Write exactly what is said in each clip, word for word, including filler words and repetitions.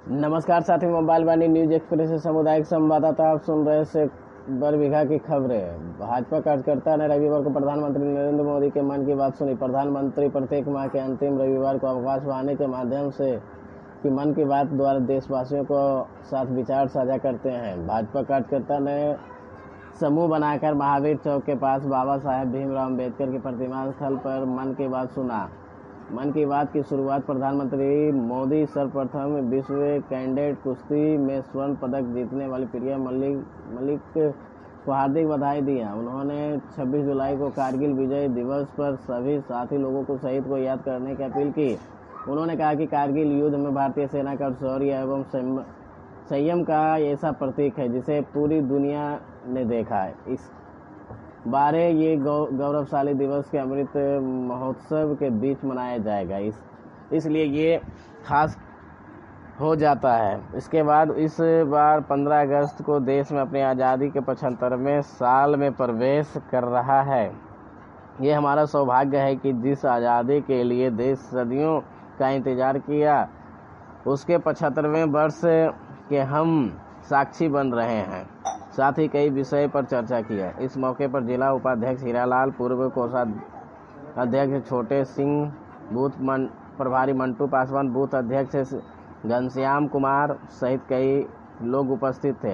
नमस्कार साथी, मोबाइल वाणी news express से सामुदायिक संवाददाता आप सुन रहे से बरबीघा की खबरें। भाजपा कार्यकर्ता ने रविवार को प्रधानमंत्री नरेंद्र मोदी के मन की बात सुनी। प्रधानमंत्री प्रत्येक माह के अंतिम रविवार को आकाशवाणी के माध्यम से की मन की बात द्वारा देशवासियों को साथ विचार साझा करते हैं। भाजपा कार्यकर्ता ने समूह बनाकर महावीर चौक के पास बाबा साहेब भीमराव अम्बेडकर की प्रतिमा स्थल पर मन की बात सुना। मन की बात की शुरुआत प्रधानमंत्री मोदी सर्वप्रथम विश्व कैडेट कुश्ती में स्वर्ण पदक जीतने वाली प्रिया मलिक मलिक को हार्दिक बधाई दी है। उन्होंने छब्बीस जुलाई को कारगिल विजय दिवस पर सभी साथी लोगों को शहीद को याद करने की अपील की। उन्होंने कहा कि कारगिल युद्ध में भारतीय सेना का शौर्य एवं संयम का ऐसा प्रतीक है जिसे पूरी दुनिया ने देखा है। इस बारे ये गौरवशाली दिवस के अमृत महोत्सव के बीच मनाया जाएगा, इस इसलिए ये खास हो जाता है। इसके बाद इस बार पंद्रह अगस्त को देश में अपनी आज़ादी के पचहत्तरवें साल में प्रवेश कर रहा है। ये हमारा सौभाग्य है कि जिस आज़ादी के लिए देश सदियों का इंतजार किया, उसके पचहत्तरवें वर्ष के हम साक्षी बन रहे हैं। साथ ही कई विषय पर चर्चा किया। इस मौके पर जिला उपाध्यक्ष हीरालाल, पूर्व कोषाध्यक्ष छोटे सिंह, बूथ मन, प्रभारी मंटू पासवान, बूथ अध्यक्ष घनश्याम कुमार सहित कई लोग उपस्थित थे।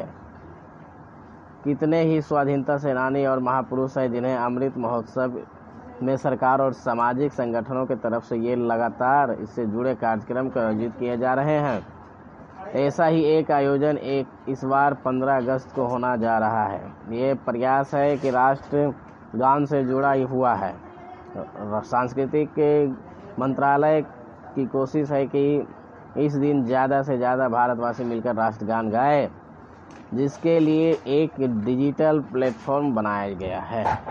कितने ही स्वाधीनता सेनानी और महापुरुष हैं जिन्हें अमृत महोत्सव में सरकार और सामाजिक संगठनों की तरफ से ये लगातार इससे जुड़े कार्यक्रम का आयोजित किए जा रहे हैं। ऐसा ही एक आयोजन एक इस बार पंद्रह अगस्त को होना जा रहा है। ये प्रयास है कि राष्ट्रगान से जुड़ा हुआ है। सांस्कृतिक मंत्रालय की कोशिश है कि इस दिन ज़्यादा से ज़्यादा भारतवासी मिलकर राष्ट्रगान गाए, जिसके लिए एक डिजिटल प्लेटफॉर्म बनाया गया है।